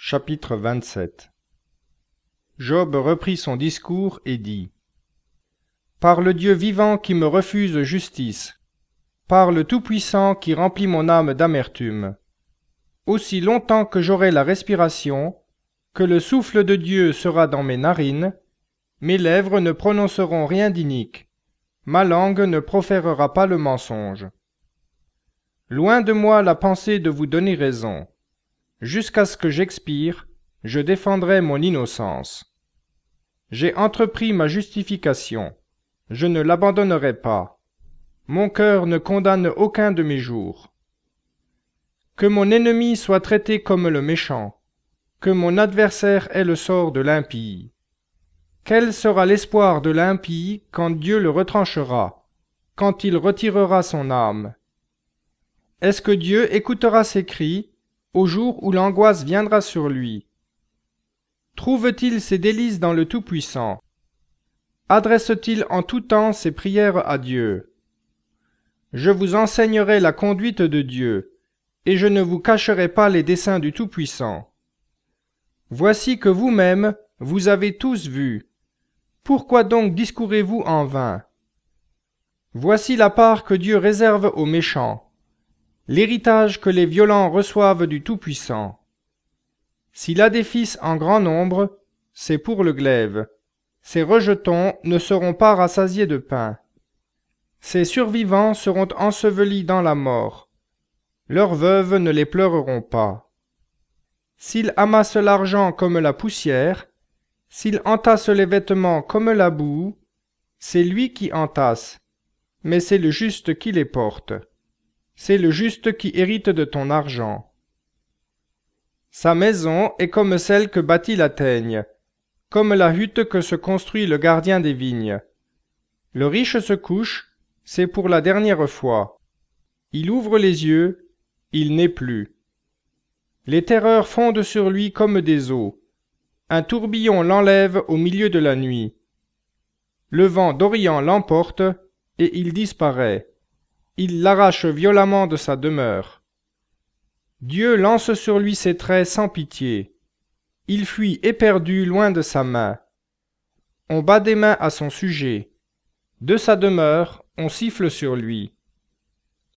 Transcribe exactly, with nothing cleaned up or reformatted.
Chapitre vingt-sept. Job reprit son discours et dit : Par le Dieu vivant qui me refuse justice, par le Tout-Puissant qui remplit mon âme d'amertume, aussi longtemps que j'aurai la respiration, que le souffle de Dieu sera dans mes narines, mes lèvres ne prononceront rien d'inique, ma langue ne proférera pas le mensonge. Loin de moi la pensée de vous donner raison. Jusqu'à ce que j'expire, je défendrai mon innocence. J'ai entrepris ma justification, je ne l'abandonnerai pas. Mon cœur ne condamne aucun de mes jours. Que mon ennemi soit traité comme le méchant, que mon adversaire ait le sort de l'impie. Quel sera l'espoir de l'impie quand Dieu le retranchera, quand il retirera son âme? Est-ce que Dieu écoutera ses cris au jour où l'angoisse viendra sur lui? Trouve-t-il ses délices dans le Tout-Puissant? Adresse-t-il en tout temps ses prières à Dieu? Je vous enseignerai la conduite de Dieu, et je ne vous cacherai pas les desseins du Tout-Puissant. Voici que vous-même, vous avez tous vu. Pourquoi donc discourez-vous en vain? Voici la part que Dieu réserve aux méchants, l'héritage que les violents reçoivent du Tout-Puissant. S'il a des fils en grand nombre, c'est pour le glaive. Ses rejetons ne seront pas rassasiés de pain. Ses survivants seront ensevelis dans la mort. Leurs veuves ne les pleureront pas. S'il amasse l'argent comme la poussière, s'il entasse les vêtements comme la boue, c'est lui qui entasse, mais c'est le juste qui les porte. C'est le juste qui hérite de ton argent. Sa maison est comme celle que bâtit la teigne, comme la hutte que se construit le gardien des vignes. Le riche se couche, c'est pour la dernière fois. Il ouvre les yeux, il n'est plus. Les terreurs fondent sur lui comme des eaux. Un tourbillon l'enlève au milieu de la nuit. Le vent d'Orient l'emporte, et il disparaît. Il l'arrache violemment de sa demeure. Dieu lance sur lui ses traits sans pitié. Il fuit éperdu loin de sa main. On bat des mains à son sujet. De sa demeure, on siffle sur lui.